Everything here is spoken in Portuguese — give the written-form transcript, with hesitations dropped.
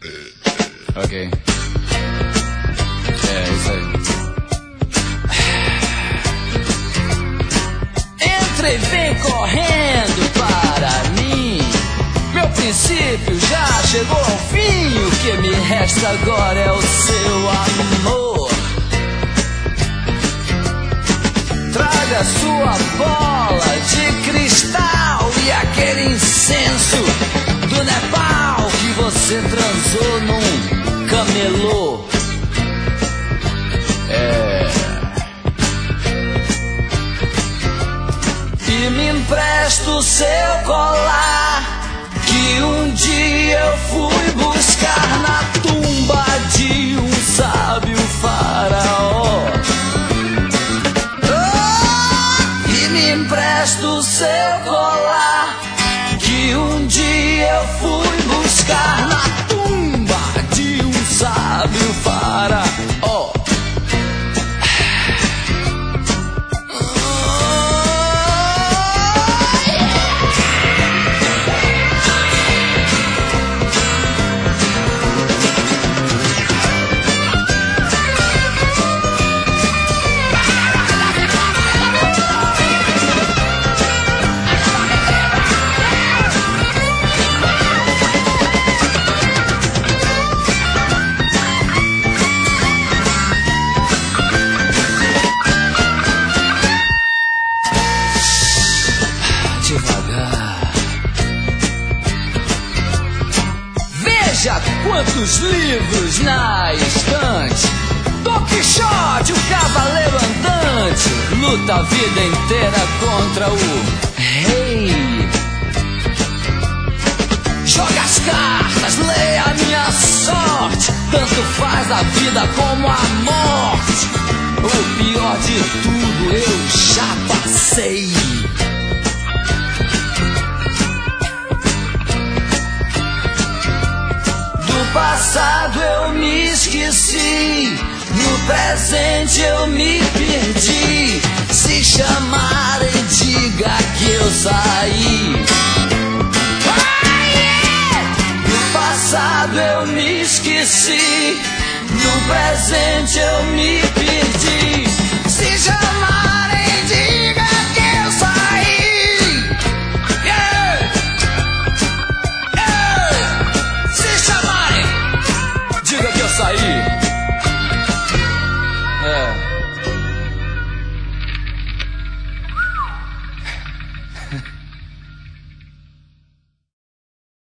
Ok. É, isso aí. Entra e vem correndo para mim. Meu princípio já chegou ao fim. O que me resta agora é o seu amor. Traga sua bola de cristal e aquele incenso do Nepal que você transou num camelô. E me empresta o seu colar que um dia eu fui buscar na tumba de um sábio faraó. E me empresta o seu colar que um dia eu fui buscar na tumba de um sábio faraó. Veja quantos livros na estante. Don Quixote, o cavaleiro andante, luta a vida inteira contra o rei. Joga as cartas, leia a minha sorte. Tanto faz a vida como a morte. O pior de tudo eu já passei. Do passado eu me esqueci, no presente eu me perdi. Se chamarem, diga que eu saí. Do passado eu me esqueci, no presente eu me perdi. Se chamarem,